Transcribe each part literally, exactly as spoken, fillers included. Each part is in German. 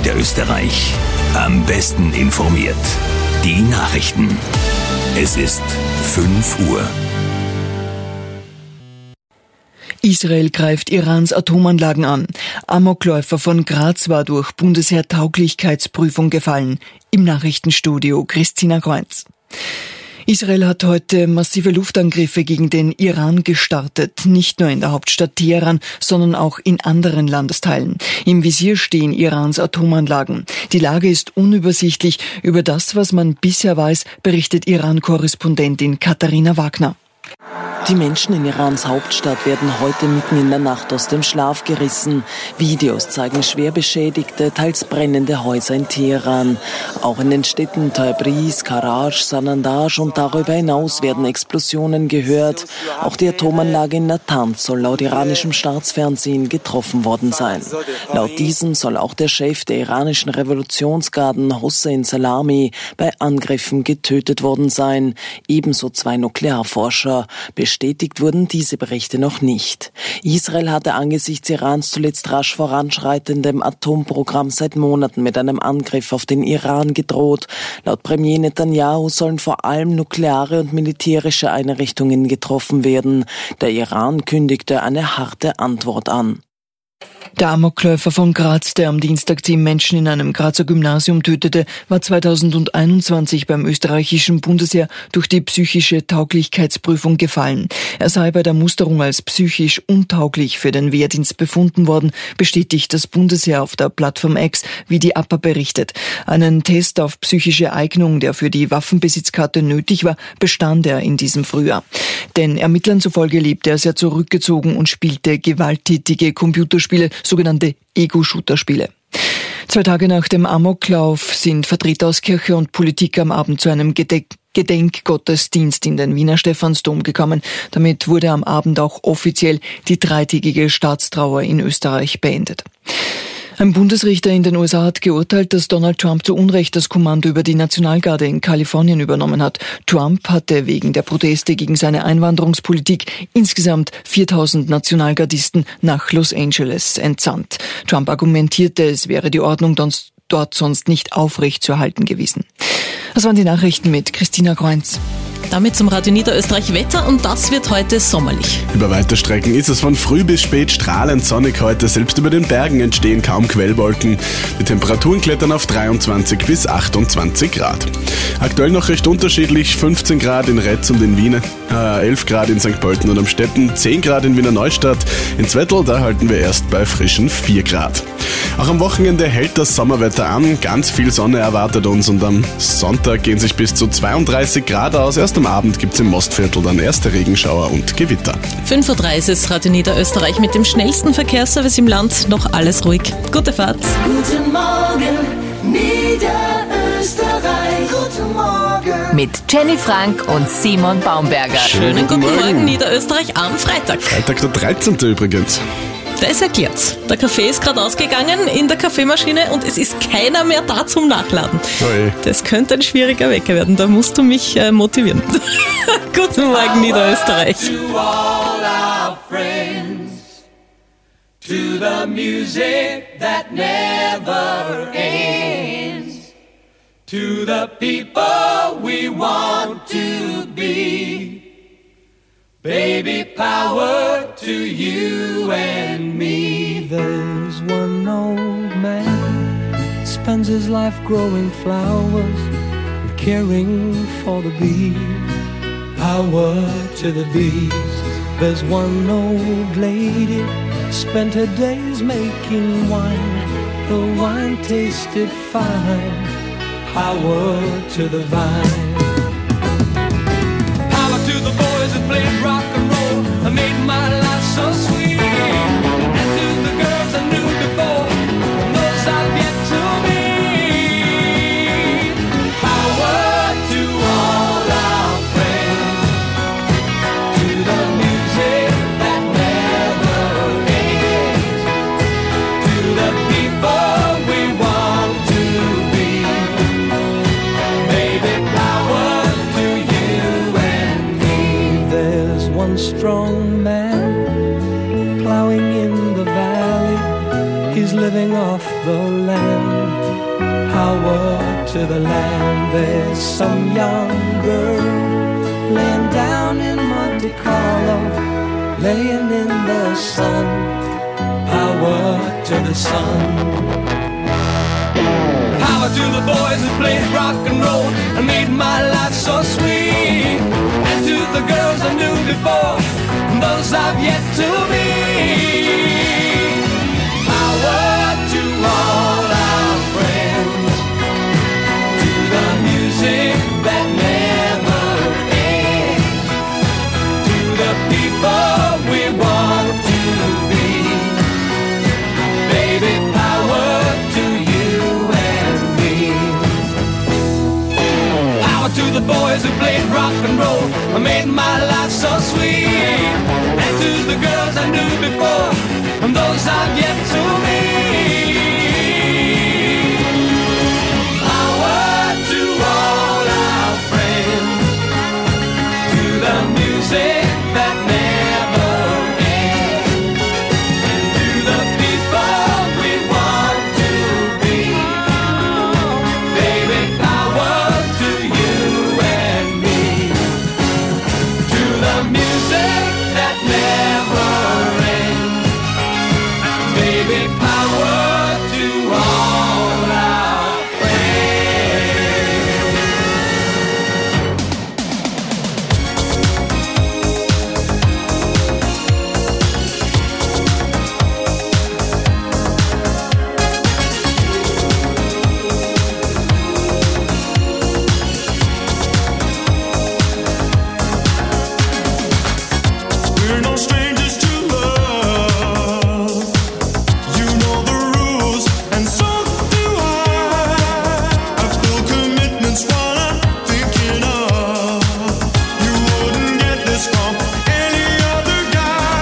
Niederösterreich. Am besten informiert. Die Nachrichten. Es ist fünf Uhr. Israel greift Irans Atomanlagen an. Amokläufer von Graz war durch Bundesheer-Tauglichkeitsprüfung gefallen. Im Nachrichtenstudio Christina Kreuz. Israel hat heute massive Luftangriffe gegen den Iran gestartet, nicht nur in der Hauptstadt Teheran, sondern auch in anderen Landesteilen. Im Visier stehen Irans Atomanlagen. Die Lage ist unübersichtlich. Über das, was man bisher weiß, berichtet Iran-Korrespondentin Katharina Wagner. Die Menschen in Irans Hauptstadt werden heute mitten in der Nacht aus dem Schlaf gerissen. Videos zeigen schwer beschädigte, teils brennende Häuser in Teheran. Auch in den Städten Tabriz, Karaj, Sanandaj und darüber hinaus werden Explosionen gehört. Auch die Atomanlage in Natanz soll laut iranischem Staatsfernsehen getroffen worden sein. Laut diesem soll auch der Chef der iranischen Revolutionsgarden Hossein Salami bei Angriffen getötet worden sein. Ebenso zwei Nuklearforscher. Bestätigt wurden diese Berichte noch nicht. Israel hatte angesichts Irans zuletzt rasch voranschreitendem Atomprogramm seit Monaten mit einem Angriff auf den Iran gedroht. Laut Premier Netanyahu sollen vor allem nukleare und militärische Einrichtungen getroffen werden. Der Iran kündigte eine harte Antwort an. Der Amokläufer von Graz, der am Dienstag zehn Menschen in einem Grazer Gymnasium tötete, war zweitausendeinundzwanzig beim österreichischen Bundesheer durch die psychische Tauglichkeitsprüfung gefallen. Er sei bei der Musterung als psychisch untauglich für den Wehrdienst befunden worden, bestätigt das Bundesheer auf der Plattform X, wie die A P A berichtet. Einen Test auf psychische Eignung, der für die Waffenbesitzkarte nötig war, bestand er in diesem Frühjahr. Den Ermittlern zufolge lebte er sehr zurückgezogen und spielte gewalttätige Computerspiele, sogenannte Ego-Shooter-Spiele. Zwei Tage nach dem Amoklauf sind Vertreter aus Kirche und Politik am Abend zu einem Gedenk- Gedenkgottesdienst in den Wiener Stephansdom gekommen. Damit wurde am Abend auch offiziell die dreitägige Staatstrauer in Österreich beendet. Ein Bundesrichter in den U S A hat geurteilt, dass Donald Trump zu Unrecht das Kommando über die Nationalgarde in Kalifornien übernommen hat. Trump hatte wegen der Proteste gegen seine Einwanderungspolitik insgesamt viertausend Nationalgardisten nach Los Angeles entsandt. Trump argumentierte, es wäre die Ordnung dort sonst nicht aufrechtzuerhalten gewesen. Das waren die Nachrichten mit Christina Kreuz. Damit zum Radio Niederösterreich Wetter und das wird heute sommerlich. Über weite Strecken ist es von früh bis spät strahlend sonnig heute. Selbst über den Bergen entstehen kaum Quellwolken. Die Temperaturen klettern auf dreiundzwanzig bis achtundzwanzig Grad. Aktuell noch recht unterschiedlich. fünfzehn Grad in Retz und in Wien, äh, elf Grad in Sankt Pölten und Amstetten, zehn Grad in Wiener Neustadt. In Zwettl, da halten wir erst bei frischen vier Grad. Auch am Wochenende hält das Sommerwetter an. Ganz viel Sonne erwartet uns und am Sonntag gehen sich bis zu zweiunddreißig Grad aus. Erst am Abend gibt es im Mostviertel dann erste Regenschauer und Gewitter. fünf Uhr dreißig ist Radio Niederösterreich mit dem schnellsten Verkehrsservice im Land. Noch alles ruhig. Gute Fahrt. Guten Morgen, Niederösterreich. Guten Morgen. Mit Jenny Frank und Simon Baumberger. Schönen guten Morgen, Morgen Niederösterreich am Freitag. Freitag der dreizehnte übrigens. Das erklärt. Der Kaffee ist gerade ausgegangen in der Kaffeemaschine und es ist keiner mehr da zum Nachladen. Oi. Das könnte ein schwieriger Wecker werden. Da musst du mich äh, motivieren. Guten Morgen, Niederösterreich. To all our friends, to the music that never ends, to the people we want to be. Baby, power to you and me. There's one old man, spends his life growing flowers and caring for the bees. Power to the bees. There's one old lady, spent her days making wine. The wine tasted fine. Power to the vine. Power to the boys that played rock and roll and made my life so sweet. And to the girls I knew before, and those I've yet to meet. Power to all our friends, to the music that never ends, to the people we want to be. Baby, power to you and me. There's one strong man plowing in the valley. He's living off the land. Power to the land. There's some young girl laying down in Monte Carlo, laying in the sun. Power to the sun. Power to the boys who played rock and roll and made my life so sweet. And to the girls I knew before, and those I've yet to meet. Power to all our friends, to the music that never ends, to the people we want to be. Baby, power to you and me. Power to the boys who played rock and roll and made my life so sweet. And to the girls I knew before, and those I've yet to meet. Power to all our friends, to the music that never ends, to the people we want to be. Baby, power to you and me, to the music that never ends. Baby, power to all our friends. We're no strangers to love. You know the rules, and so do I. I feel commitment's what I'm thinking of. You wouldn't get this from any other guy.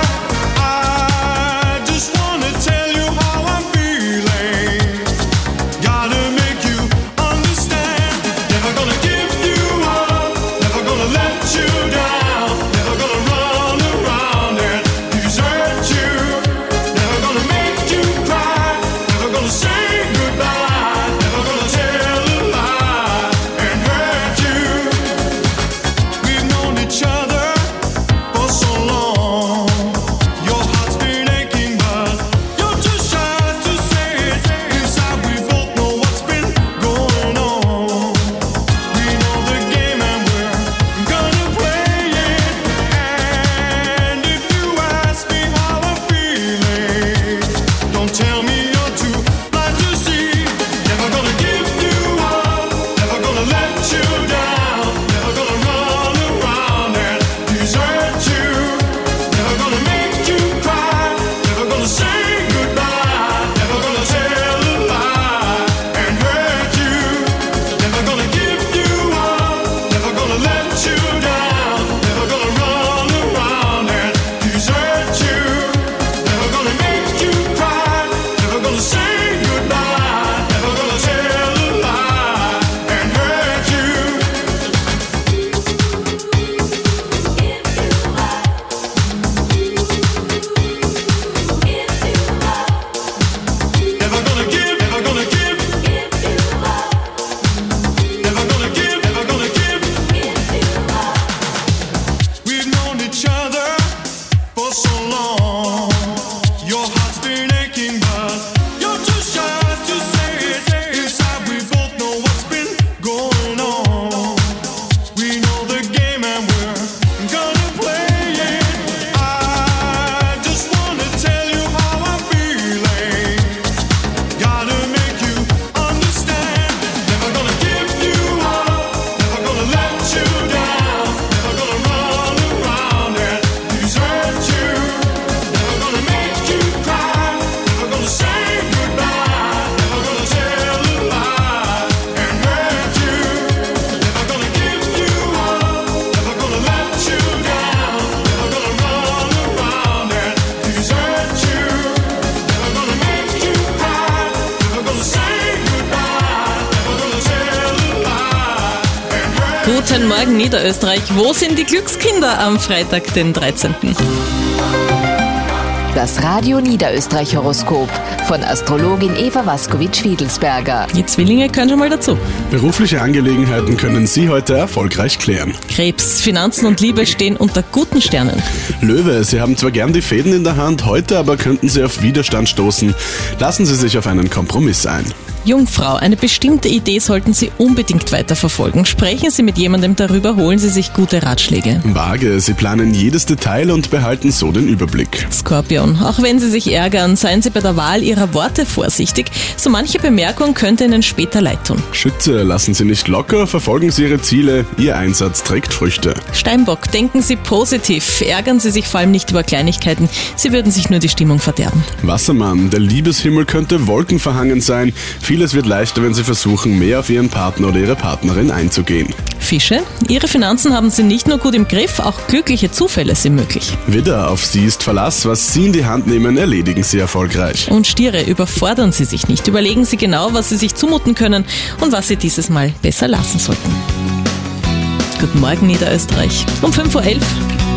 I just wanna tell you how I'm feeling. Gotta make you understand. Never gonna give you up. Never gonna let you down. Never gonna run around and desert you. Never gonna make you cry. Never gonna say goodbye. Never gonna tell a lie and hurt you. We've known each other for so long. Your heart's been aching, but you're too shy to say it. Inside we both know what's been going on. We know the game and we're gonna play it. And if you ask me how I'm feeling, don't tell me you're too blind to see. Never gonna give you up. Never gonna let you down. Never gonna run around and desert you. Never gonna make you cry. Never gonna say goodbye. Never gonna tell a lie and hurt you. Never gonna give you up. Never gonna let you down. Never gonna run around and desert you. Never gonna make you cry. Never gonna say goodbye. Never gonna tell a lie and hurt you. Never gonna give, never gonna give. Never gonna give, never gonna give. We've known each other for so long. Your heart's been aching, but you're too shy to say it. Inside we both know what's been going on. We know the game and we're gonna play it. I just wanna tell you how I'm feeling. Gotta make you understand. Never gonna give you up. Never gonna let you down. Never gonna run around and desert you. Never gonna make you cry. Never gonna say goodbye. Never gonna tell a lie and hurt you. Never gonna give you up. Never gonna let you down. Never gonna run around and desert you. Never gonna make you cry. Never gonna say goodbye. Never gonna tell a lie and hurt you. Guten Morgen Niederösterreich. Wo sind die Glückskinder am Freitag, den dreizehnten? Das Radio Niederösterreich Horoskop von Astrologin Eva Waskowitsch-Wiedelsberger. Die Zwillinge können schon mal dazu. Berufliche Angelegenheiten können Sie heute erfolgreich klären. Krebs, Finanzen und Liebe stehen unter guten Sternen. Löwe, Sie haben zwar gern die Fäden in der Hand, heute aber könnten Sie auf Widerstand stoßen. Lassen Sie sich auf einen Kompromiss ein. Jungfrau, eine bestimmte Idee sollten Sie unbedingt weiterverfolgen. Sprechen Sie mit jemandem darüber, holen Sie sich gute Ratschläge. Waage, Sie planen jedes Detail und behalten so den Überblick. Skorpion, auch wenn Sie sich ärgern, seien Sie bei der Wahl Ihrer Worte vorsichtig. So manche Bemerkung könnte Ihnen später leid tun. Schütze, lassen Sie nicht locker, verfolgen Sie Ihre Ziele. Ihr Einsatz trägt Früchte. Steinbock, denken Sie positiv. Ärgern Sie sich vor allem nicht über Kleinigkeiten. Sie würden sich nur die Stimmung verderben. Wassermann, der Liebeshimmel könnte wolkenverhangen sein. Vieles wird leichter, wenn Sie versuchen, mehr auf Ihren Partner oder Ihre Partnerin einzugehen. Fische, Ihre Finanzen haben Sie nicht nur gut im Griff, auch glückliche Zufälle sind möglich. Widder, auf Sie ist Verlass. Was Sie in die Hand nehmen, erledigen Sie erfolgreich. Und Stiere, überfordern Sie sich nicht. Überlegen Sie genau, was Sie sich zumuten können und was Sie dieses Mal besser lassen sollten. Guten Morgen, Niederösterreich. Um fünf Uhr elf.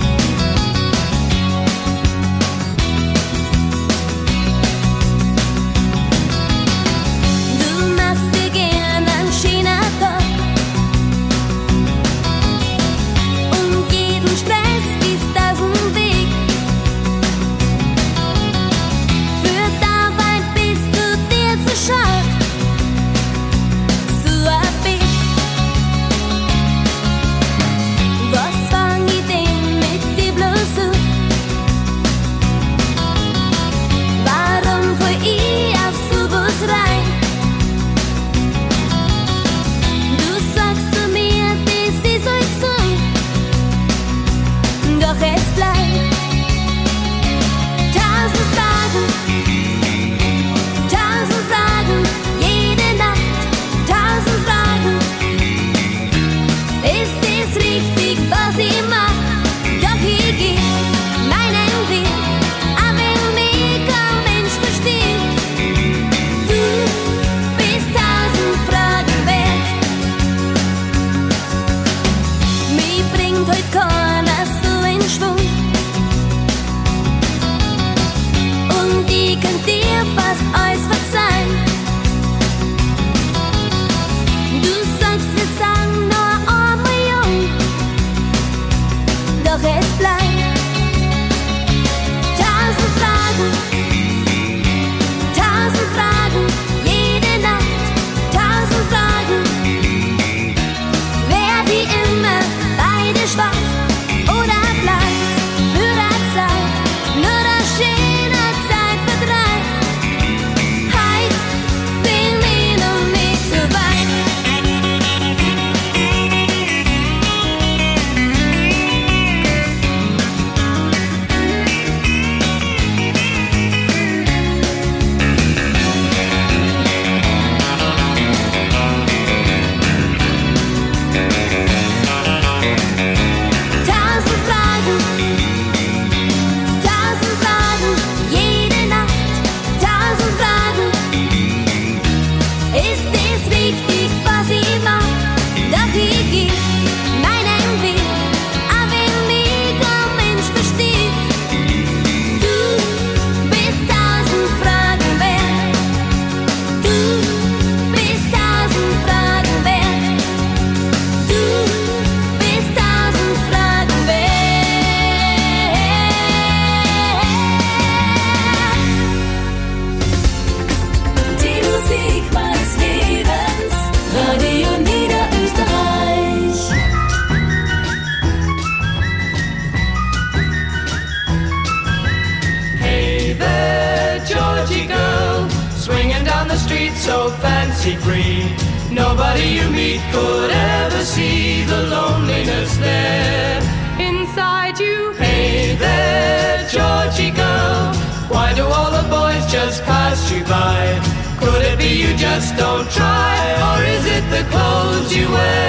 So fancy free, nobody you meet could ever see the loneliness there inside you. Hey there, Georgie girl, why do all the boys just pass you by? Could it be you just don't try, or is it the clothes you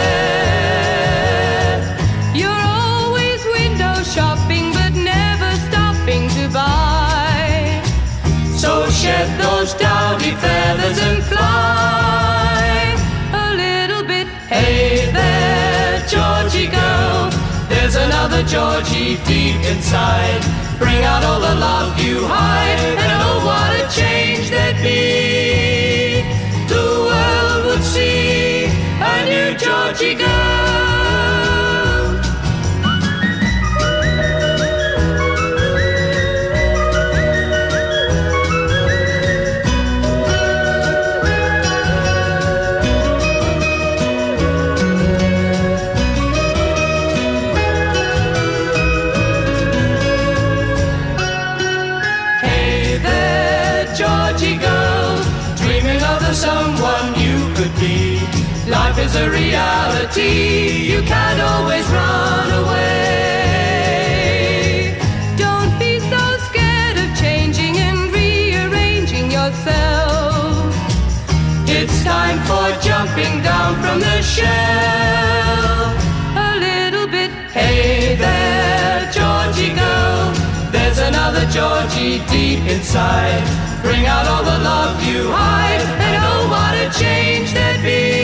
wear? You're always window shopping, but never stopping to buy. So shed those dowdy feathers and fly a little bit. Hey there, Georgie girl, there's another Georgie deep inside. bring out all the love you hide, and oh, what a change there'd be. The world would see a new Georgie girl. Someone you could be. Life is a reality, you can't always run away. Don't be so scared of changing and rearranging yourself. It's time for jumping down from the shelf. A little bit, hey there, Georgie girl. There's another Georgie deep inside. Bring out all the love you hide, and oh, what a change there'd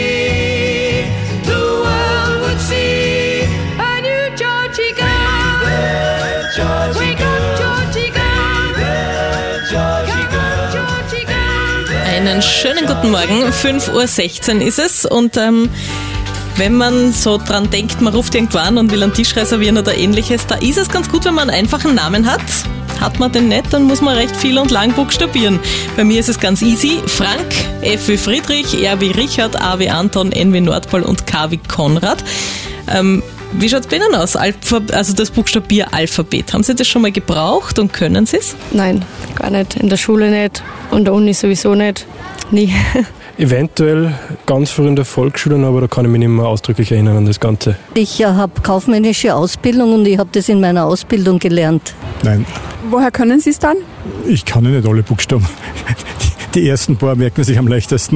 be. The world would see a new Georgie girl. Hey there, Georgie Wake girl. Up, Georgie girl. Hey there, Georgie girl. Georgie girl. Einen schönen guten Morgen, fünf Uhr sechzehn ist es und ähm, wenn man so dran denkt, man ruft irgendwo an und will einen Tisch reservieren oder ähnliches, da ist es ganz gut, wenn man einen einfachen Namen hat. Hat man den nicht, dann muss man recht viel und lang buchstabieren. Bei mir ist es ganz easy. Frank, F wie Friedrich, R wie Richard, A wie Anton, N wie Nordpol und K wie Konrad. Ähm, wie schaut es bei Ihnen aus? Alpha, also das Buchstabieralphabet. Haben Sie das schon mal gebraucht und können Sie es? Nein, gar nicht. In der Schule nicht, an der Uni sowieso nicht. Nie. Eventuell ganz früh in der Volksschule, aber da kann ich mich nicht mehr ausdrücklich erinnern an das Ganze. Ich äh, habe kaufmännische Ausbildung und ich habe das in meiner Ausbildung gelernt. Nein. Woher können Sie es dann? Ich kann ja nicht alle Buchstaben. Die, die ersten paar merken sich am leichtesten.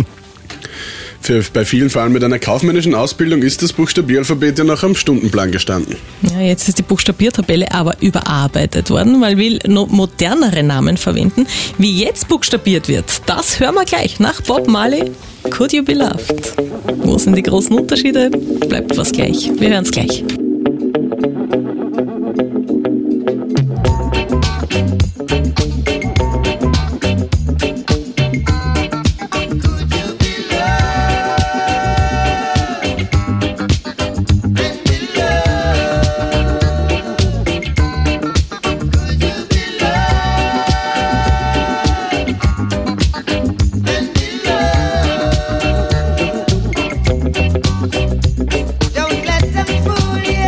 Für, bei vielen, vor allem mit einer kaufmännischen Ausbildung, ist das Buchstabieralphabet ja noch am Stundenplan gestanden. Ja, jetzt ist die Buchstabiertabelle aber überarbeitet worden, weil wir noch modernere Namen verwenden. Wie jetzt buchstabiert wird, das hören wir gleich nach Bob Marley, Could You Be Loved? Wo sind die großen Unterschiede? Bleibt was gleich. Wir hören es gleich. Don't let them fool you.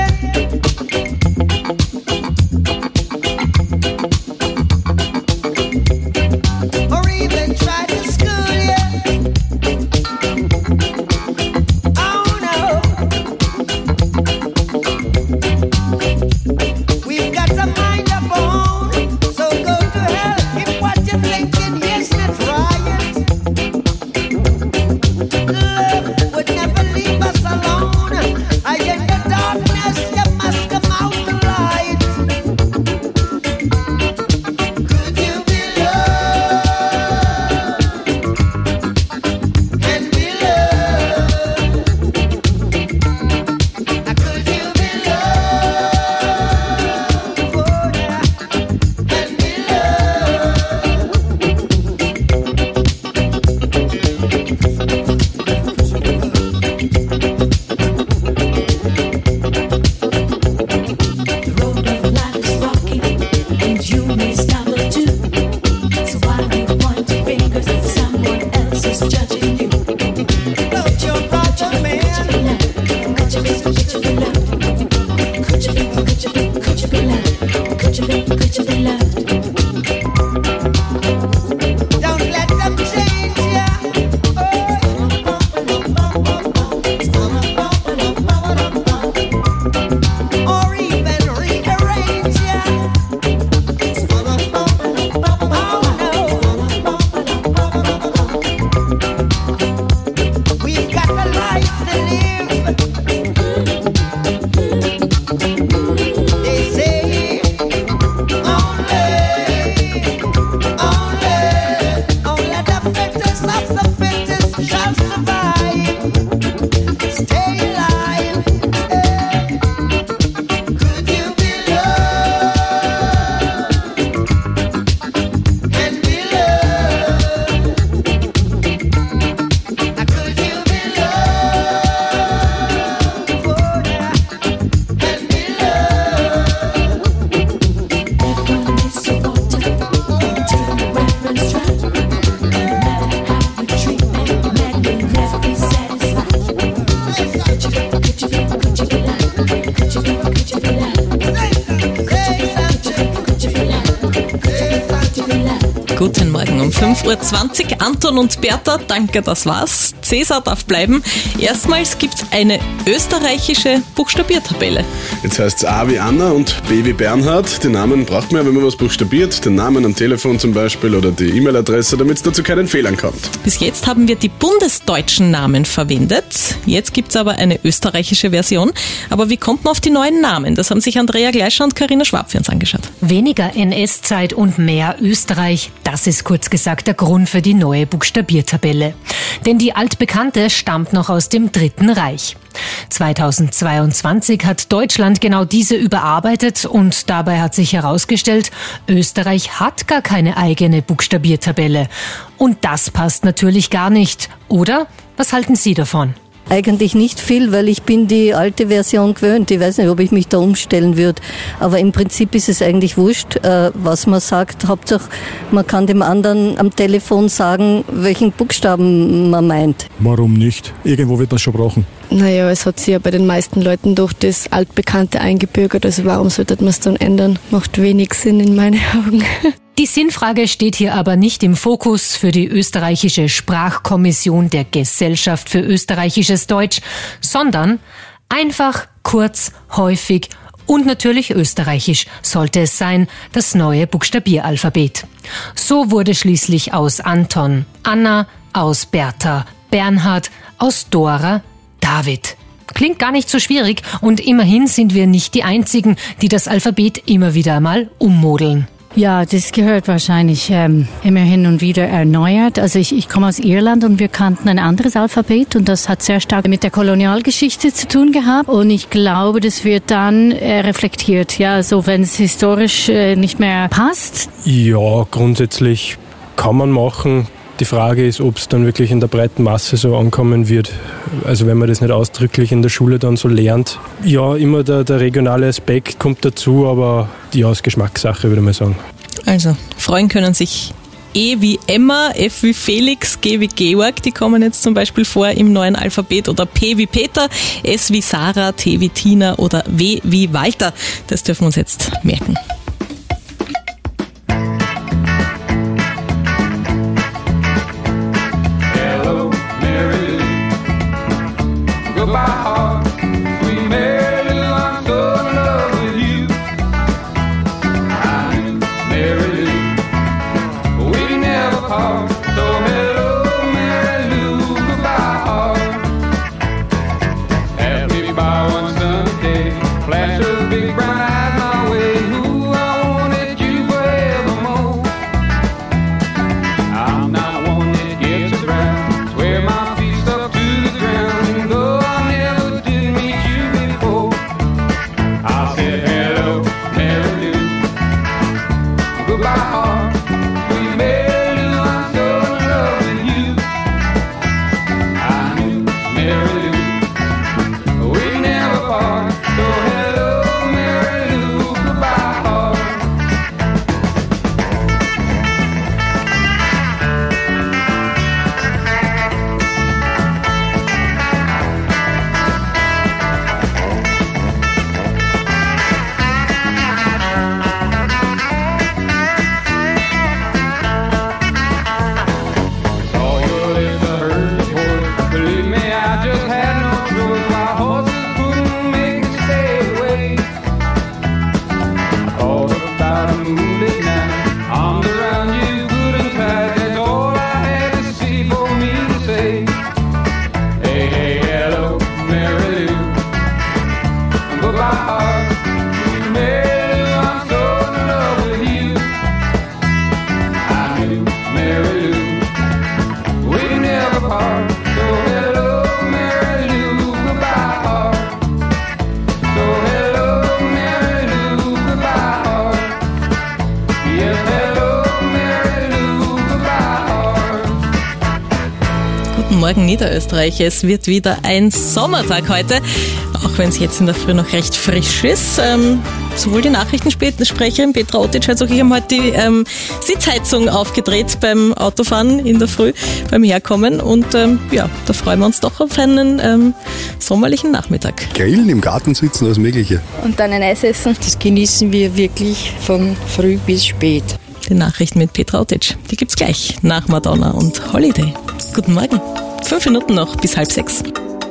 Guten Morgen um fünf Uhr zwanzig. Anton und Bertha, danke, das war's. Cäsar darf bleiben. Erstmals gibt's eine österreichische Buchstabiertabelle. Jetzt heißt's A wie Anna und B wie Bernhard. Die Namen braucht man ja, wenn man was buchstabiert. Den Namen am Telefon zum Beispiel oder die E-Mail-Adresse, damit es da zu keinen Fehlern kommt. Bis jetzt haben wir die bundesdeutschen Namen verwendet. Jetzt gibt's aber eine österreichische Version. Aber wie kommt man auf die neuen Namen? Das haben sich Andrea Gleischer und Carina Schwab für uns angeschaut. Weniger N S-Zeit und mehr Österreich. Das ist kurz gesagt der Grund für die neue Buchstabiertabelle. Denn die altbekannte stammt noch aus dem Dritten Reich. zweitausendzweiundzwanzig hat Deutschland genau diese überarbeitet und dabei hat sich herausgestellt, Österreich hat gar keine eigene Buchstabiertabelle. Und das passt natürlich gar nicht, oder? Was halten Sie davon? Eigentlich nicht viel, weil ich bin die alte Version gewöhnt. Ich weiß nicht, ob ich mich da umstellen würde. Aber im Prinzip ist es eigentlich wurscht, was man sagt. Hauptsache, man kann dem anderen am Telefon sagen, welchen Buchstaben man meint. Warum nicht? Irgendwo wird man es schon brauchen. Naja, es hat sich ja bei den meisten Leuten durch das Altbekannte eingebürgert. Also warum sollte man es dann ändern? Macht wenig Sinn in meinen Augen. Die Sinnfrage steht hier aber nicht im Fokus für die österreichische Sprachkommission der Gesellschaft für österreichisches Deutsch, sondern einfach, kurz, häufig und natürlich österreichisch sollte es sein, das neue Buchstabieralphabet. So wurde schließlich aus Anton Anna, aus Bertha Bernhard, aus Dora David. Klingt gar nicht so schwierig und immerhin sind wir nicht die Einzigen, die das Alphabet immer wieder mal ummodeln. Ja, das gehört wahrscheinlich ähm, immer hin und wieder erneuert. Also ich, ich komme aus Irland und wir kannten ein anderes Alphabet und das hat sehr stark mit der Kolonialgeschichte zu tun gehabt und ich glaube, das wird dann äh, reflektiert, ja, so wenn es historisch äh, nicht mehr passt. Ja, grundsätzlich kann man machen. Die Frage ist, ob es dann wirklich in der breiten Masse so ankommen wird. Also wenn man das nicht ausdrücklich in der Schule dann so lernt. Ja, immer der, der regionale Aspekt kommt dazu, aber ja, ist Geschmackssache, würde ich mal sagen. Also, freuen können sich E wie Emma, F wie Felix, G wie Georg, die kommen jetzt zum Beispiel vor im neuen Alphabet, oder P wie Peter, S wie Sarah, T wie Tina oder W wie Walter. Das dürfen wir uns jetzt merken. Morgen Niederösterreich. Es wird wieder ein Sommertag heute, auch wenn es jetzt in der Früh noch recht frisch ist. Ähm, sowohl die Nachrichtensprecherin Petra Otic als auch ich haben heute die ähm, Sitzheizung aufgedreht beim Autofahren in der Früh, beim Herkommen. Und ähm, ja, da freuen wir uns doch auf einen ähm, sommerlichen Nachmittag. Grillen, im Garten sitzen, alles Mögliche. Und dann ein Eis essen. Das genießen wir wirklich von früh bis spät. Die Nachrichten mit Petra Otic. Die gibt's gleich nach Madonna und Holiday. Guten Morgen. Fünf Minuten noch bis halb sechs.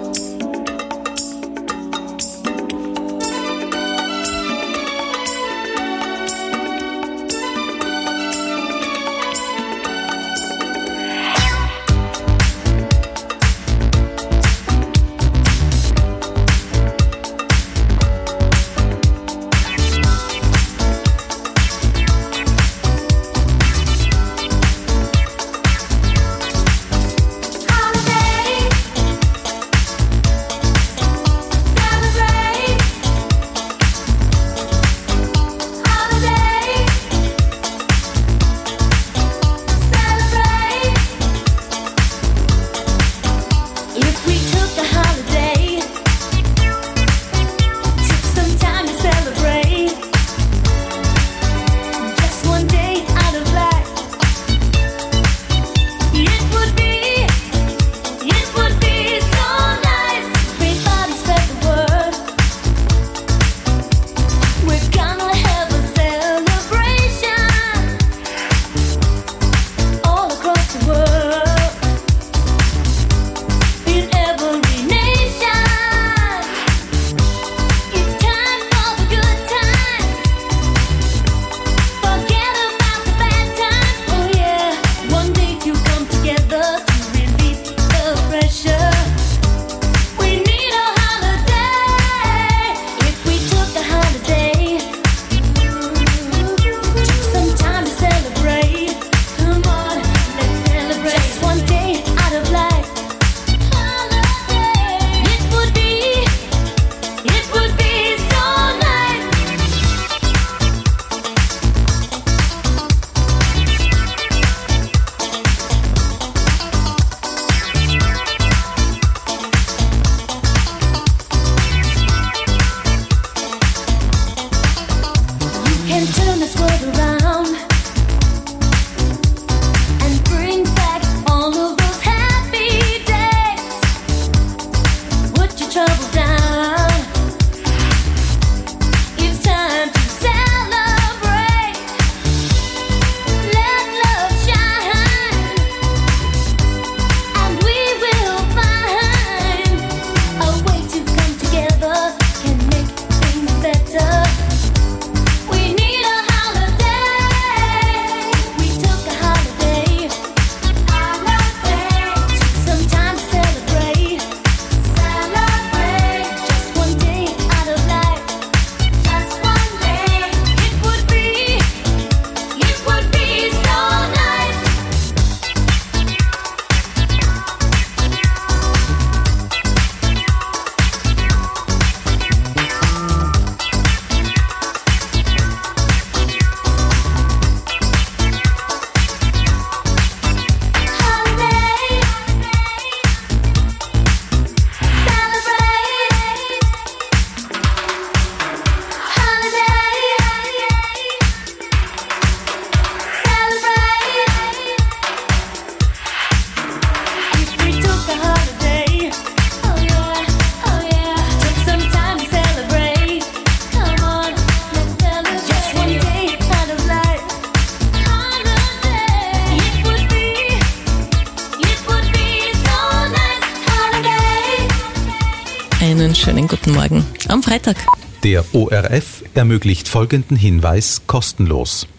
Einen schönen guten Morgen am Freitag. Der O R F ermöglicht folgenden Hinweis kostenlos.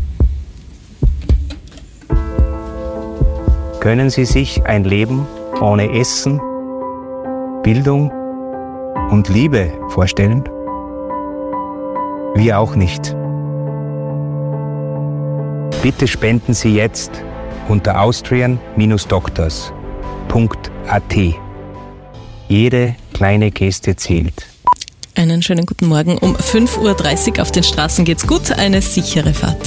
Können Sie sich ein Leben ohne Essen, Bildung und Liebe vorstellen? Wir auch nicht. Bitte spenden Sie jetzt unter austrian Bindestrich doctors Punkt a t. Jede kleine Geste zählt. Einen schönen guten Morgen. Um fünf Uhr dreißig auf den Straßen geht's gut. Eine sichere Fahrt.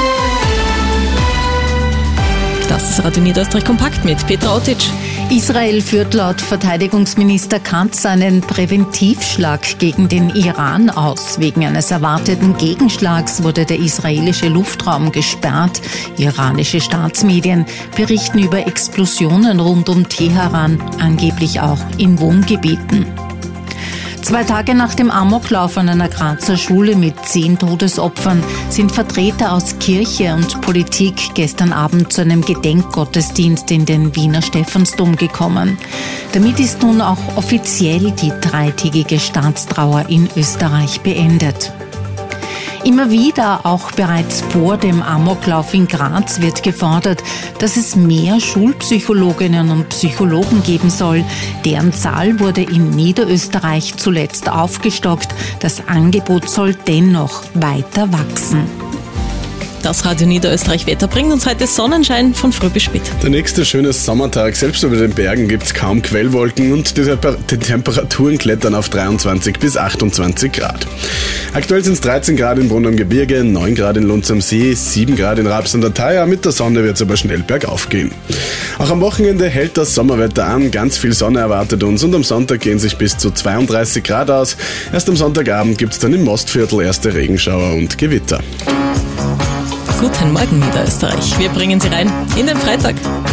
Das ist Radio Niederösterreich kompakt mit Petra Otic. Israel führt laut Verteidigungsminister Katz einen Präventivschlag gegen den Iran aus. Wegen eines erwarteten Gegenschlags wurde der israelische Luftraum gesperrt. Iranische Staatsmedien berichten über Explosionen rund um Teheran, angeblich auch in Wohngebieten. Zwei Tage nach dem Amoklauf an einer Grazer Schule mit zehn Todesopfern sind Vertreter aus Kirche und Politik gestern Abend zu einem Gedenkgottesdienst in den Wiener Stephansdom gekommen. Damit ist nun auch offiziell die dreitägige Staatstrauer in Österreich beendet. Immer wieder, auch bereits vor dem Amoklauf in Graz, wird gefordert, dass es mehr Schulpsychologinnen und Psychologen geben soll. Deren Zahl wurde in Niederösterreich zuletzt aufgestockt. Das Angebot soll dennoch weiter wachsen. Das Radio Niederösterreich Wetter bringt uns heute Sonnenschein von früh bis spät. Der nächste schöne Sommertag, selbst über den Bergen gibt es kaum Quellwolken und die, Temper- die Temperaturen klettern auf dreiundzwanzig bis achtundzwanzig Grad. Aktuell sind es dreizehn Grad in Brunn am Gebirge, neun Grad in Lunz am See, sieben Grad in Raps an der Thaya. Mit der Sonne wird es aber schnell bergauf gehen. Auch am Wochenende hält das Sommerwetter an, ganz viel Sonne erwartet uns und am Sonntag gehen sich bis zu zweiunddreißig Grad aus. Erst am Sonntagabend gibt es dann im Mostviertel erste Regenschauer und Gewitter. Guten Morgen, Niederösterreich. Wir bringen Sie rein in den Freitag.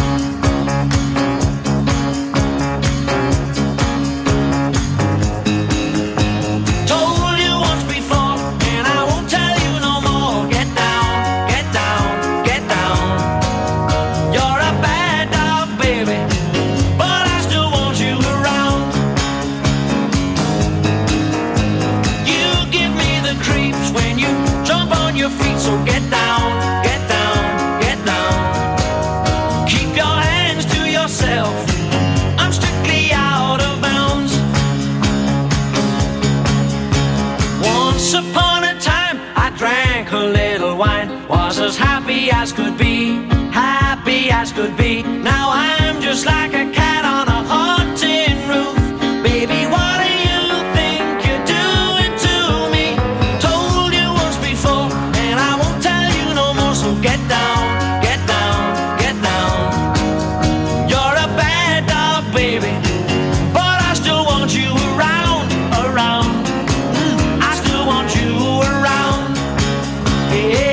As happy as could be, happy as could be. Now I'm just like a cat on a hot tin roof. Baby, what do you think you're doing to me? Told you once before, and I won't tell you no more. So get down, get down, get down. You're a bad dog, baby, but I still want you around, around. Mm, I still want you around. Yeah.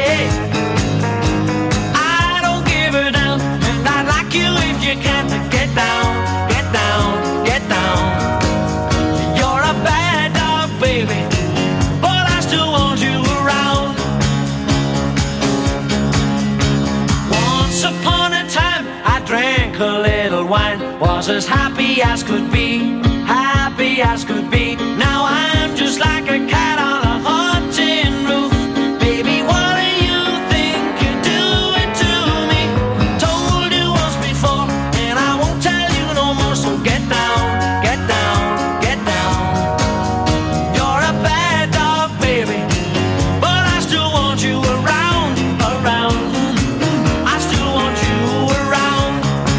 Was as happy as could be, happy as could be. Now I'm just like a cat on a hot tin roof. Baby, what do you think you're doing to me? Told you once before, and I won't tell you no more. So get down, get down, get down. You're a bad dog, baby, but I still want you around, around. I still want you around.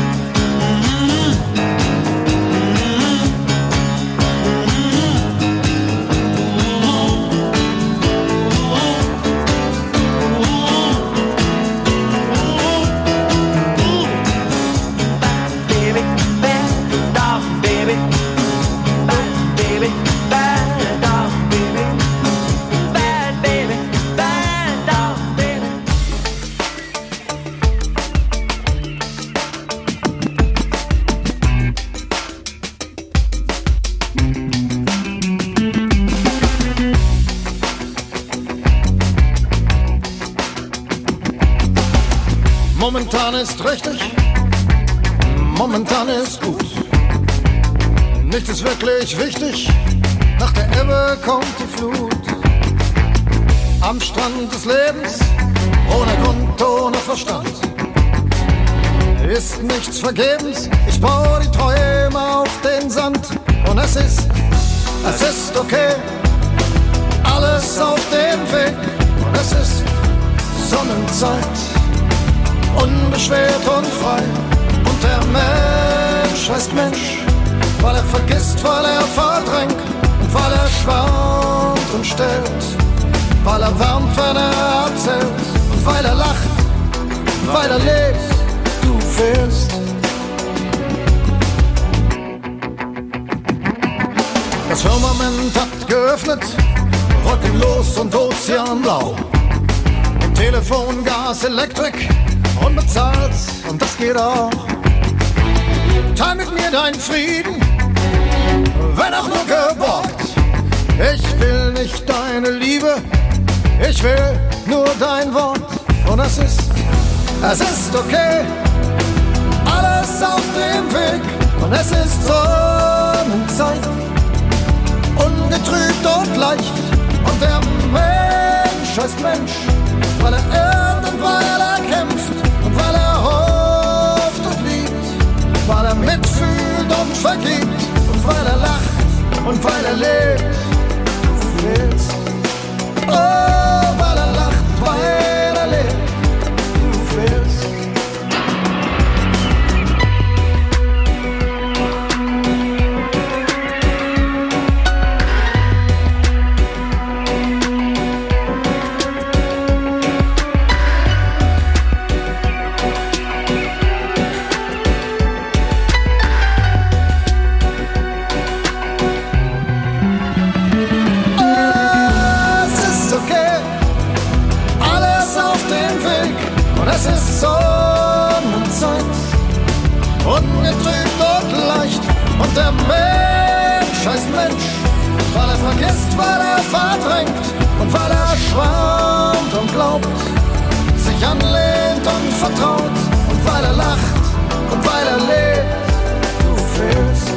Momentan ist richtig, momentan ist gut. Nichts ist wirklich wichtig, nach der Ebbe kommt die Flut. Am Strand des Lebens, ohne Grund, ohne Verstand, ist nichts vergebens. Ich baue die Träume auf den Sand und es ist, es ist okay, alles auf dem Weg. Und es ist Sonnenzeit, unbeschwert und frei. Und der Mensch heißt Mensch, weil er vergisst, weil er verdrängt und weil er schwant und stellt, weil er wärmt, wenn er erzählt und weil er lacht, weil er lebt, du fehlst. Das Firmament hat geöffnet, wolkenlos und ozeanblau. Und Telefon, Gas, Elektrik, unbezahlt und das geht auch. Teil mit mir deinen Frieden, wenn auch nur geborgt. Ich will nicht deine Liebe, ich will nur dein Wort. Und es ist, es ist okay, alles auf dem Weg. Und es ist Sonnenzeit, ungetrübt und leicht. Und der Mensch heißt Mensch, weil er irrt und weil er kämpft. Und weil er hofft und liebt, weil er mitfühlt und vergibt. Und weil er lacht und weil er lebt. Du fehlst, oh, weil er lacht, weil er lebt. Du fehlst. Es ist Sonnenzeit, ungetrübt und leicht. Und der Mensch heißt Mensch, weil er vergisst, weil er verdrängt. Und weil er schwant und glaubt, sich anlehnt und vertraut. Und weil er lacht und weil er lebt. Du fehlst,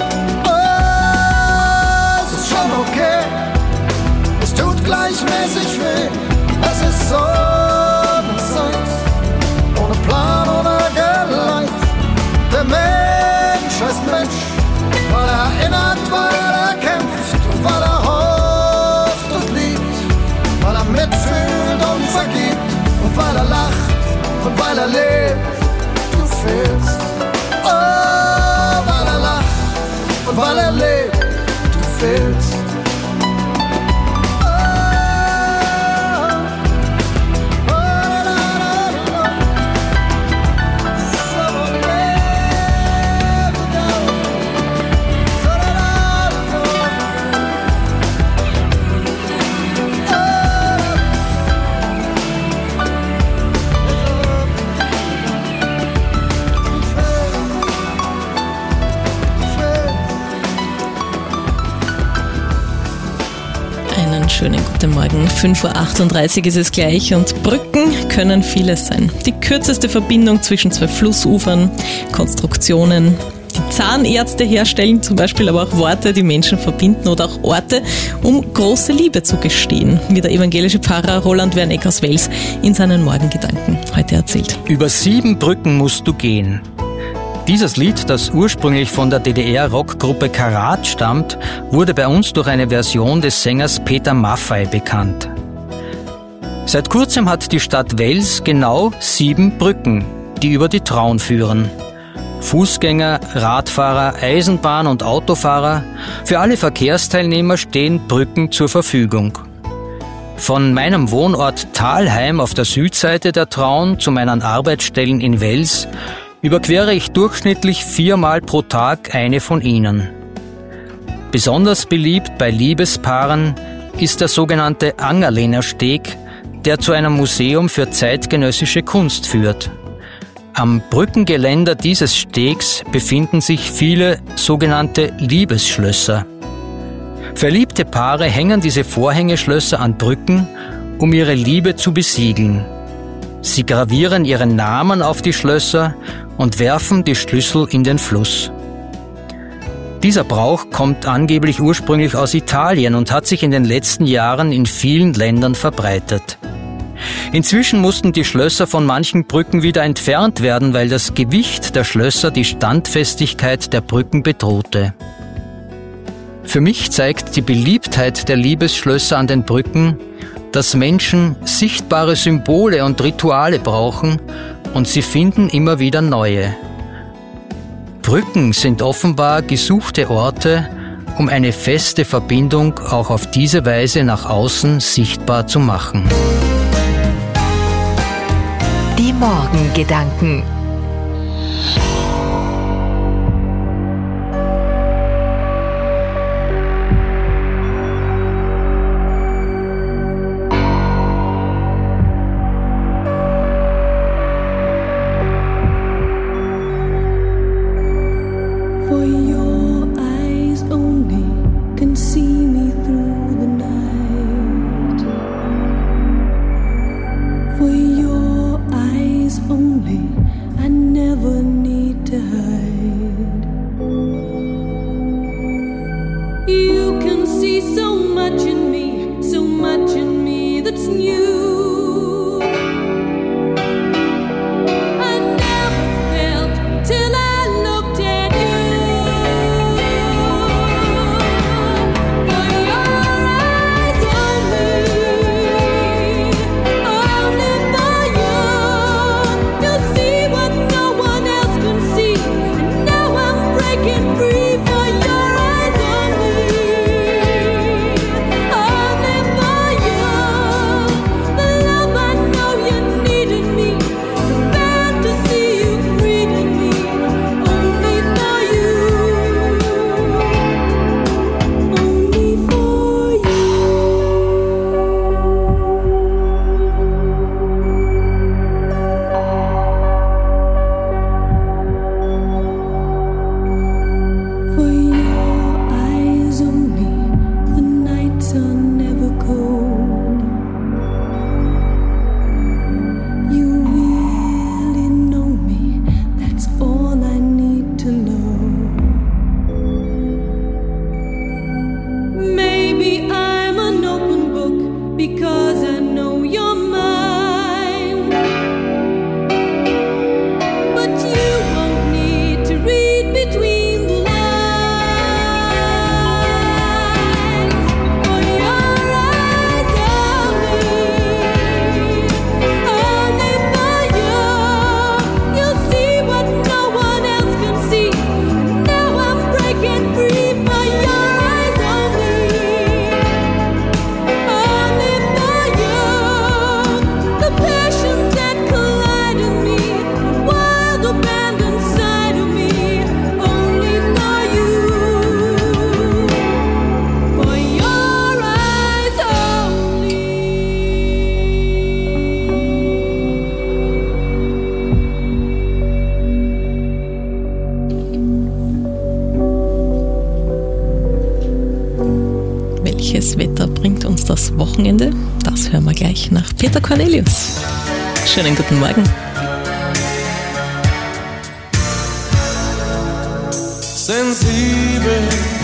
oh, es ist schon okay, es tut gleichmäßig weh. Es ist Sonnenzeit, ohne Plan, ohne Geleit. Der Mensch heißt Mensch, weil er erinnert, weil er kämpft. Und weil er hofft und liebt, weil er mitfühlt und vergibt. Und weil er lacht und weil er lebt. Du fehlst, oh, weil er lacht und weil er lebt. Du fehlst. Schönen guten Morgen. fünf Uhr achtunddreißig ist es gleich und Brücken können vieles sein. Die kürzeste Verbindung zwischen zwei Flussufern, Konstruktionen, die Zahnärzte herstellen zum Beispiel, aber auch Worte, die Menschen verbinden oder auch Orte, um große Liebe zu gestehen, wie der evangelische Pfarrer Roland Werneck aus Wels in seinen Morgengedanken heute erzählt. Über sieben Brücken musst du gehen. Dieses Lied, das ursprünglich von der D D R-Rockgruppe Karat stammt, wurde bei uns durch eine Version des Sängers Peter Maffay bekannt. Seit kurzem hat die Stadt Wels genau sieben Brücken, die über die Traun führen. Fußgänger, Radfahrer, Eisenbahn- und Autofahrer, für alle Verkehrsteilnehmer stehen Brücken zur Verfügung. Von meinem Wohnort Thalheim auf der Südseite der Traun zu meinen Arbeitsstellen in Wels überquere ich durchschnittlich viermal pro Tag eine von ihnen. Besonders beliebt bei Liebespaaren ist der sogenannte Angerlehner Steg, der zu einem Museum für zeitgenössische Kunst führt. Am Brückengeländer dieses Stegs befinden sich viele sogenannte Liebesschlösser. Verliebte Paare hängen diese Vorhängeschlösser an Brücken, um ihre Liebe zu besiegeln. Sie gravieren ihren Namen auf die Schlösser und werfen die Schlüssel in den Fluss. Dieser Brauch kommt angeblich ursprünglich aus Italien und hat sich in den letzten Jahren in vielen Ländern verbreitet. Inzwischen mussten die Schlösser von manchen Brücken wieder entfernt werden, weil das Gewicht der Schlösser die Standfestigkeit der Brücken bedrohte. Für mich zeigt die Beliebtheit der Liebesschlösser an den Brücken, dass Menschen sichtbare Symbole und Rituale brauchen und sie finden immer wieder neue. Brücken sind offenbar gesuchte Orte, um eine feste Verbindung auch auf diese Weise nach außen sichtbar zu machen. Die Morgengedanken. For your eyes only can see me through. Welches Wetter bringt uns das Wochenende? Das hören wir gleich nach Peter Cornelius. Schönen guten Morgen. Sensibel,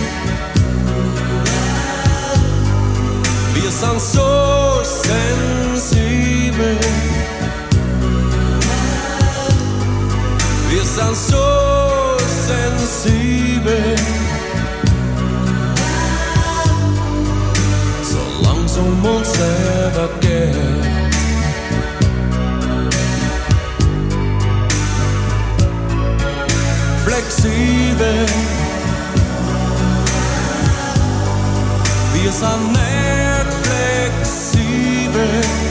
wir sind so sensibel, wir sind so sensibel, solange es um uns selber geht. Flexibel, wir sind nicht flexibel,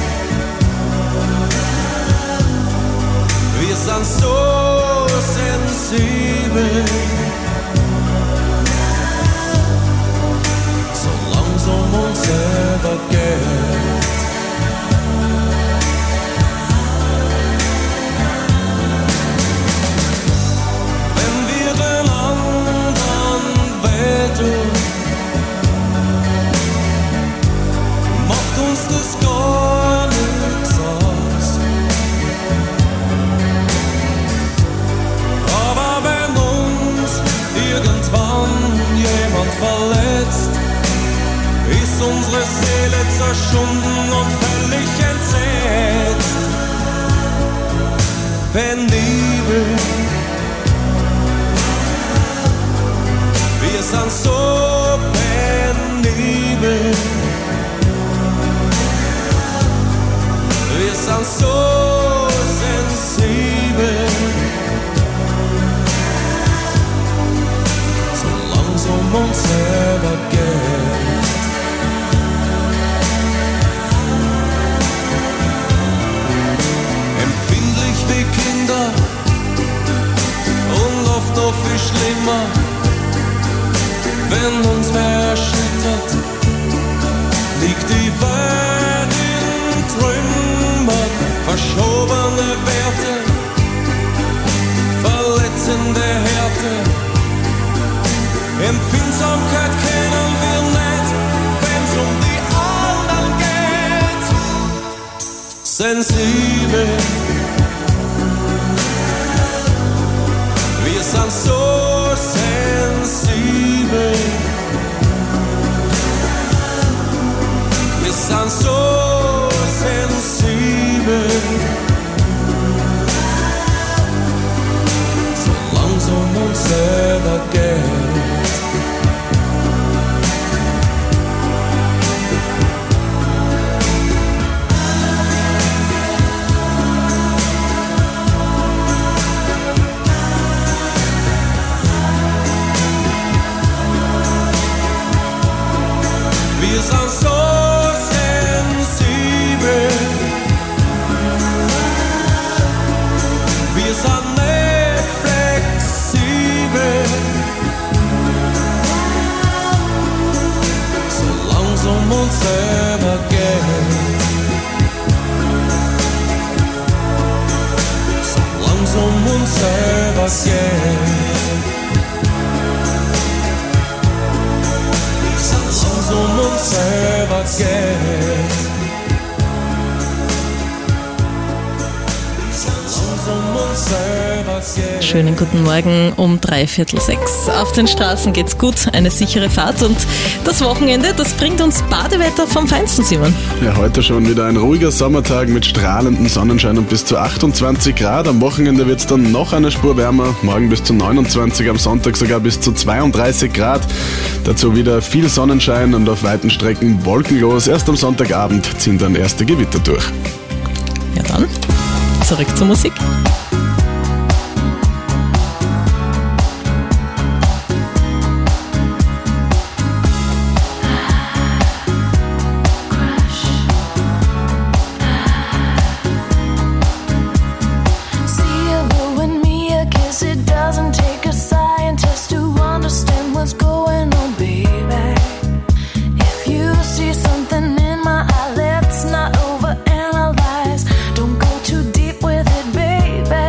wir sind so sensibel, solange es um uns selber geht. Macht uns das gar nichts aus. Aber wenn uns irgendwann jemand verletzt, ist unsere Seele zerschunden und völlig entsetzt. Penibel, wir sind so penibel, wir sind so sensibel, solange es um uns selber geht. Empfindlich wie Kinder und oft noch viel schlimmer. Wenn uns wer erschüttert, liegt die Welt in Trümmern, verschobene Werte, verletzende Härte. Empfindsamkeit kennen wir nicht, wenn's um die anderen geht. Sensibel, wir sind so sensibel, wir sind so sensibel, solange es um uns selber geht. Wir sind so sensibel, wir sind nicht flexibel, solange es um uns selber geht, solange es um uns selber geht. Um uns selber geht. Um uns selber geht. Schönen guten Morgen um dreiviertel sechs. Auf den Straßen geht's gut, eine sichere Fahrt und das Wochenende, das bringt uns Badewetter vom Feinsten, Simon. Ja, heute schon wieder ein ruhiger Sommertag mit strahlendem Sonnenschein und bis zu achtundzwanzig Grad. Am Wochenende wird's dann noch eine Spur wärmer, morgen bis zu neunundzwanzig, am Sonntag sogar bis zu zweiunddreißig Grad. Dazu wieder viel Sonnenschein und auf weiten Strecken wolkenlos. Erst am Sonntagabend ziehen dann erste Gewitter durch. Ja dann, zurück zur Musik. Something in my eye, let's not overanalyze. Don't go too deep with it, baby.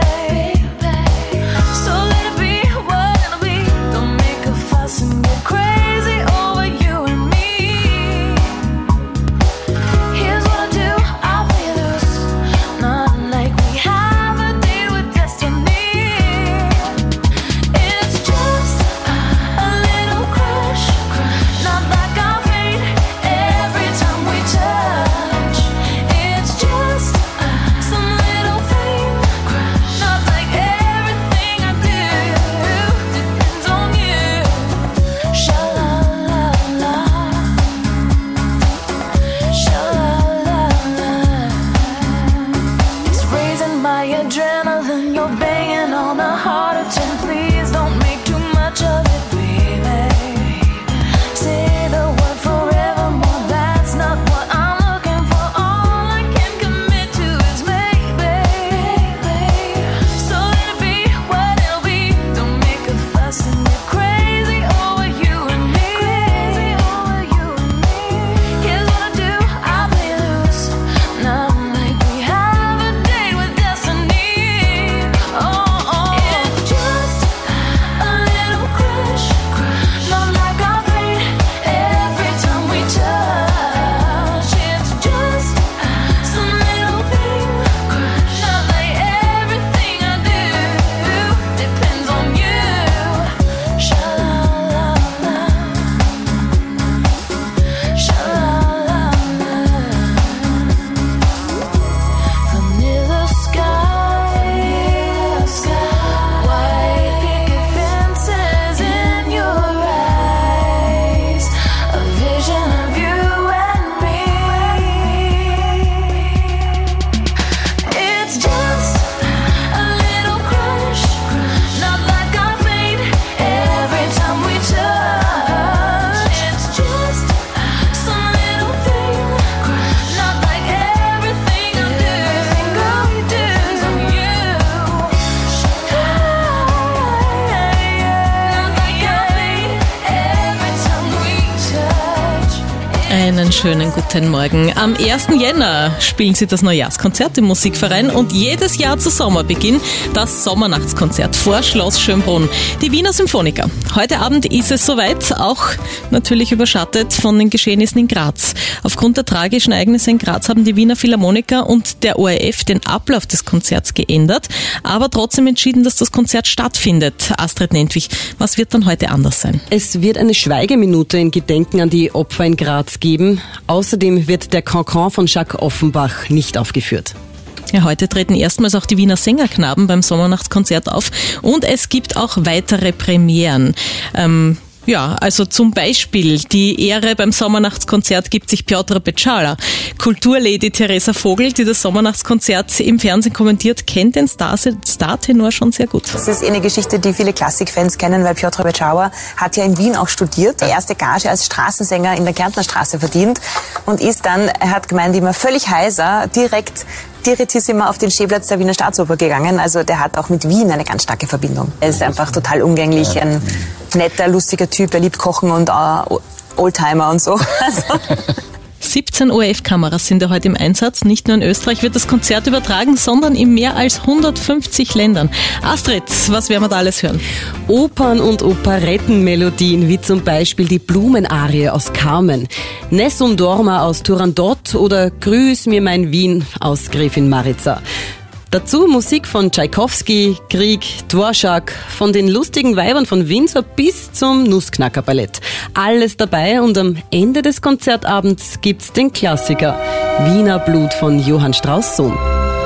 Einen schönen guten Morgen. Am ersten Jänner spielen sie das Neujahrskonzert im Musikverein und jedes Jahr zu Sommerbeginn das Sommernachtskonzert vor Schloss Schönbrunn. Die Wiener Symphoniker. Heute Abend ist es soweit, auch natürlich überschattet von den Geschehnissen in Graz. Aufgrund der tragischen Ereignisse in Graz haben die Wiener Philharmoniker und der O R F den Ablauf des Konzerts geändert, aber trotzdem entschieden, dass das Konzert stattfindet. Astrid Nentwich, was wird dann heute anders sein? Es wird eine Schweigeminute in Gedenken an die Opfer in Graz geben. Außerdem wird der Cancan von Jacques Offenbach nicht aufgeführt. Ja, heute treten erstmals auch die Wiener Sängerknaben beim Sommernachtskonzert auf und es gibt auch weitere Premieren. Ähm, Ja, also zum Beispiel die Ehre beim Sommernachtskonzert gibt sich Piotr Beczala. Kulturlady Theresa Vogel, die das Sommernachtskonzert im Fernsehen kommentiert, kennt den Star- Star-Tenor schon sehr gut. Das ist eine Geschichte, die viele Klassikfans kennen, weil Piotr Beczala hat ja in Wien auch studiert, die erste Gage als Straßensänger in der Kärntnerstraße verdient und ist dann, er hat gemeint, immer völlig heiser, direkt Direttissima auf den Stehplatz der Wiener Staatsoper gegangen. Also der hat auch mit Wien eine ganz starke Verbindung. Er ist einfach total umgänglich, ein netter, lustiger Typ, er liebt Kochen und uh, Oldtimer und so. Also. siebzehn O R F-Kameras sind ja heute im Einsatz. Nicht nur in Österreich wird das Konzert übertragen, sondern in mehr als hundertfünfzig Ländern. Astrid, was werden wir da alles hören? Opern- und Operettenmelodien, wie zum Beispiel die Blumenarie aus Carmen, Nessun Dorma aus Turandot oder Grüß mir mein Wien aus Gräfin Maritza. Dazu Musik von Tschaikowski, Grieg, Dvorak, von den lustigen Weibern von Windsor bis zum Nussknacker-Ballett. Alles dabei und am Ende des Konzertabends gibt's den Klassiker Wiener Blut von Johann Strauss Sohn.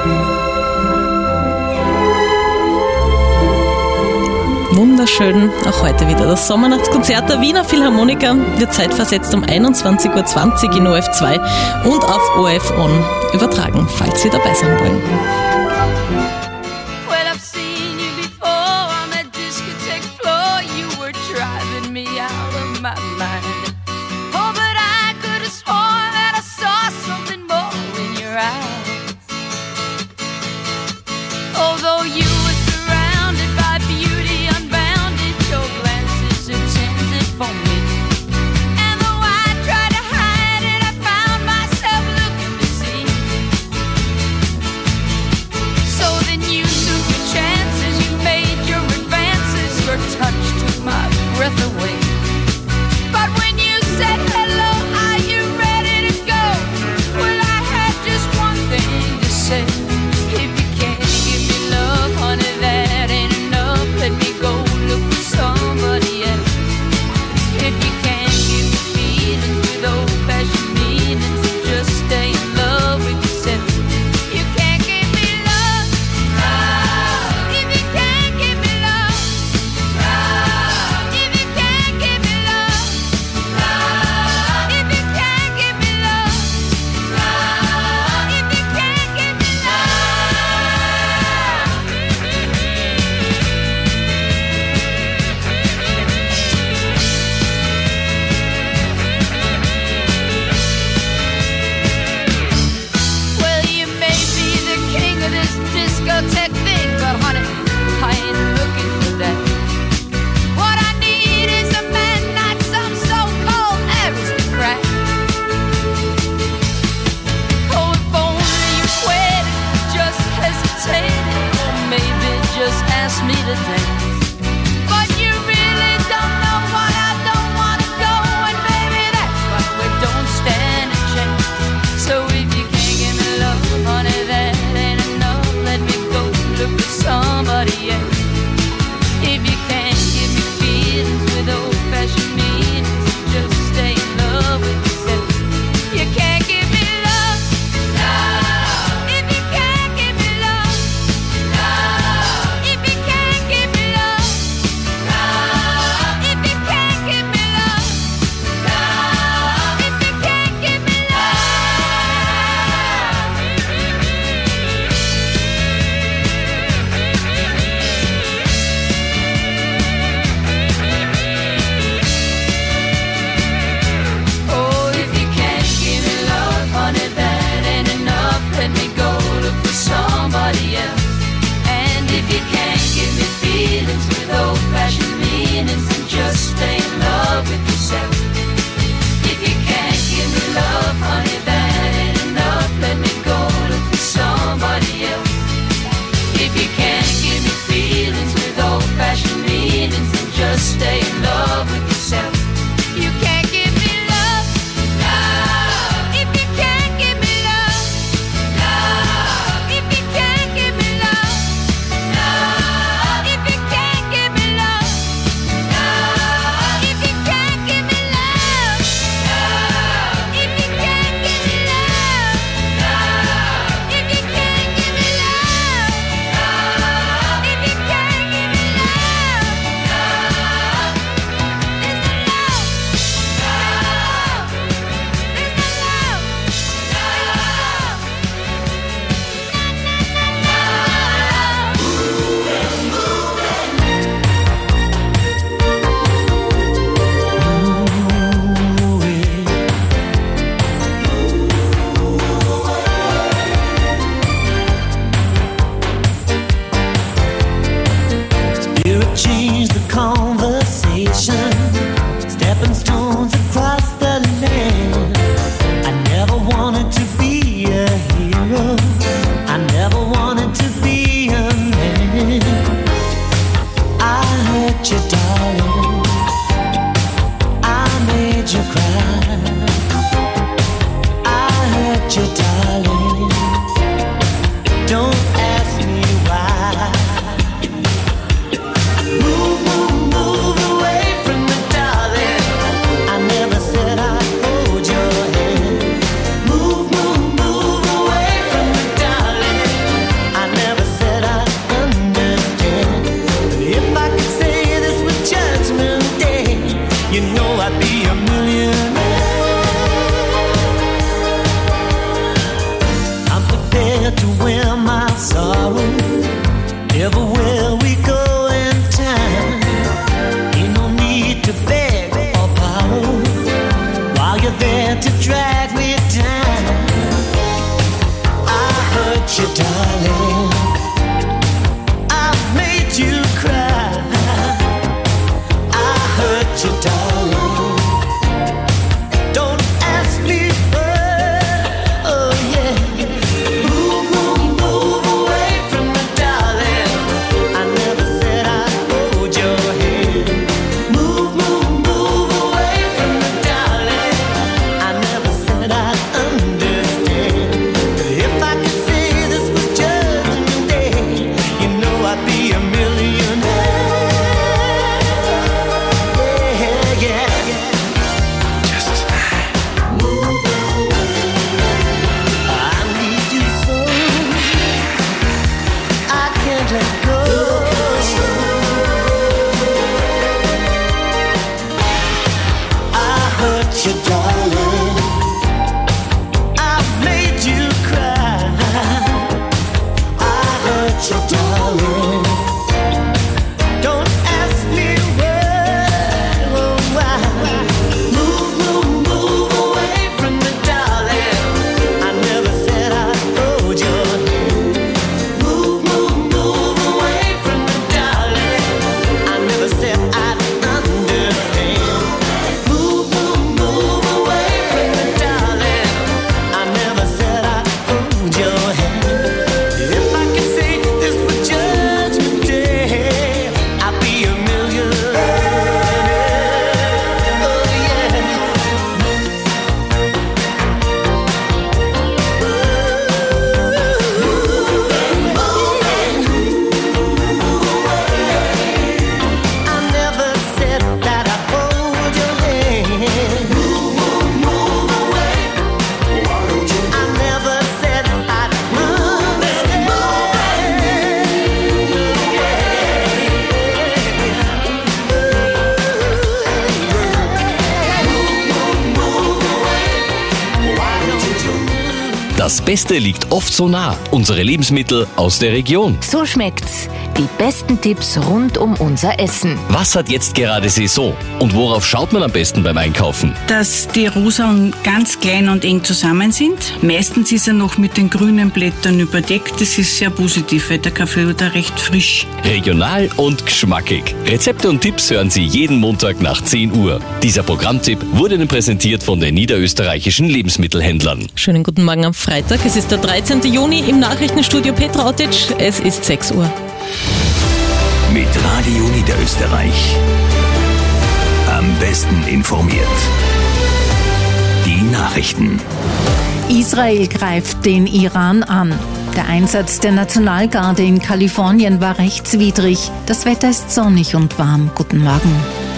Wunderschön, auch heute wieder das Sommernachtskonzert der Wiener Philharmoniker wird zeitversetzt um einundzwanzig Uhr zwanzig in O R F zwei und auf O R F On übertragen, falls Sie dabei sein wollen. Although you were surrounded by beauty unbounded, your glances intended for me. And though I tried to hide it, I found myself looking to see meant to drag me down. I hurt you, darling. I made you cry. I hurt you, darling. Don't ask me why. Oh yeah. Move, move, move away from me, darling. I never said I'd hold your hand. Move, move, move away from me, darling. I never said I'd understand. If I could say this was Judgment Day, you know I'd be a millionaire. Yeah, yeah. Just move away. I need you so. I can't let go. I hurt you, darling. I made you cry. I hurt you, darling. Don't ask me why, oh why. Move, move, move away from me, darling. I never said I'd hold your hand. Move, move, move away from me, darling. I never said I'd understand. Move, move, move away from me, darling. I never said I'd hold your hand. If I could say this was Judgment Day, I'd be a millionaire. Oh yeah. I never said that I'd hold your hand. Move, move, move away. Why don't you? I never said I'd understand. Das Beste liegt oft so nah. Unsere Lebensmittel aus der Region. So schmeckt's. Die besten Tipps rund um unser Essen. Was hat jetzt gerade Saison? Und worauf schaut man am besten beim Einkaufen? Dass die Rosauen ganz klein und eng zusammen sind. Meistens ist er noch mit den grünen Blättern überdeckt. Das ist sehr positiv, weil der Kaffee wird da recht frisch. Regional und geschmackig. Rezepte und Tipps hören Sie jeden Montag nach zehn Uhr. Dieser Programmtipp wurde Ihnen präsentiert von den niederösterreichischen Lebensmittelhändlern. Schönen guten Morgen am Freitag. Es ist der dreizehnten Juni im Nachrichtenstudio Petra Ottic. Es ist sechs Uhr. Mit Radio Niederösterreich. Am besten informiert. Die Nachrichten. Israel greift den Iran an. Der Einsatz der Nationalgarde in Kalifornien war rechtswidrig. Das Wetter ist sonnig und warm. Guten Morgen.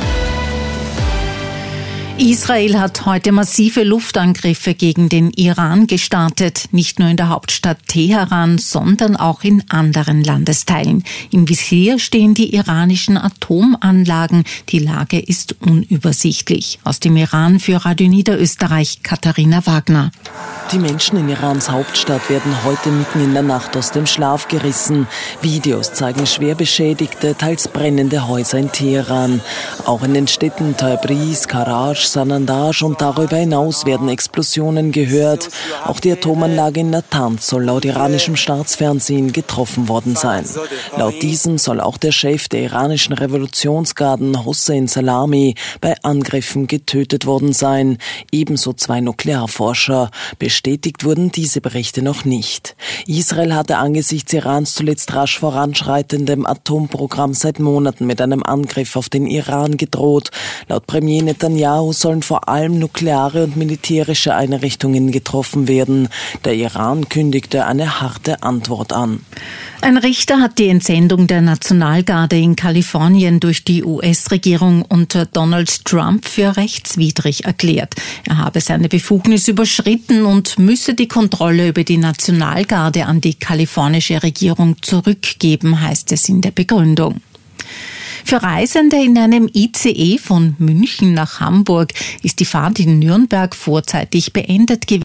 Israel hat heute massive Luftangriffe gegen den Iran gestartet, nicht nur in der Hauptstadt Teheran, sondern auch in anderen Landesteilen. Im Visier stehen die iranischen Atomanlagen. Die Lage ist unübersichtlich. Aus dem Iran für Radio Niederösterreich, Katharina Wagner. Die Menschen in Irans Hauptstadt werden heute mitten in der Nacht aus dem Schlaf gerissen. Videos zeigen schwer beschädigte, teils brennende Häuser in Teheran. Auch in den Städten Tabriz, Karaj, Sanandaj und darüber hinaus werden Explosionen gehört. Auch die Atomanlage in Natanz soll laut iranischem Staatsfernsehen getroffen worden sein. Laut diesem soll auch der Chef der iranischen Revolutionsgarden, Hossein Salami, bei Angriffen getötet worden sein. Ebenso zwei Nuklearforscher. Bestätigt wurden diese Berichte noch nicht. Israel hatte angesichts Irans zuletzt rasch voranschreitendem Atomprogramm seit Monaten mit einem Angriff auf den Iran gedroht. Laut Premier Netanyahu sollen vor allem nukleare und militärische Einrichtungen getroffen werden. Der Iran kündigte eine harte Antwort an. Ein Richter hat die Entsendung der Nationalgarde in Kalifornien durch die U S-Regierung unter Donald Trump für rechtswidrig erklärt. Er habe seine Befugnis überschritten und müsse die Kontrolle über die Nationalgarde an die kalifornische Regierung zurückgeben, heißt es in der Begründung. Für Reisende in einem I C E von München nach Hamburg ist die Fahrt in Nürnberg vorzeitig beendet gewesen.